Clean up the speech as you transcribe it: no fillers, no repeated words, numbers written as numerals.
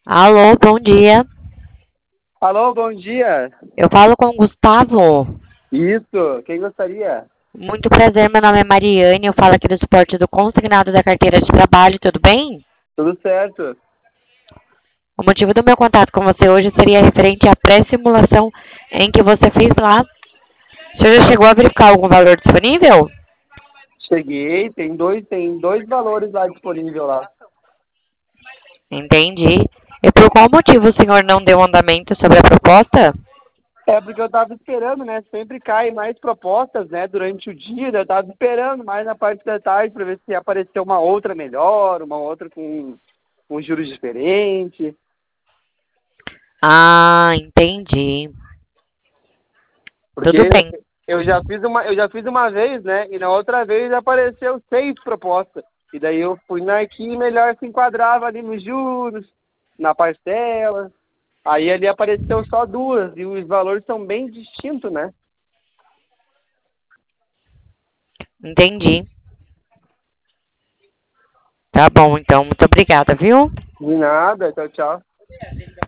Alô, bom dia. Alô, bom dia. Eu falo com o Gustavo. Isso, quem gostaria? Muito prazer, meu nome é Mariane. Eu falo aqui do suporte do consignado da carteira de trabalho, tudo bem? Tudo certo. O motivo do meu contato com você hoje seria referente à pré-simulação em que você fez lá. O senhor já chegou a verificar algum valor disponível? Cheguei, tem dois valores lá disponível lá. Entendi. E por qual motivo o senhor não deu andamento sobre a proposta? É porque eu tava esperando, né? Sempre cai mais propostas, né? Durante o dia, eu tava esperando mais na parte da tarde para ver se apareceu uma outra melhor, uma outra com juros diferentes. Ah, entendi. Porque Tudo bem. eu já fiz uma vez, né? E na outra vez apareceu 6 propostas. E daí eu fui na que melhor se enquadrava ali nos juros, na parcela. Aí ali apareceu só duas e os valores são bem distintos, né? Entendi. Tá bom, então. Muito obrigada, viu? De nada, tchau, tchau.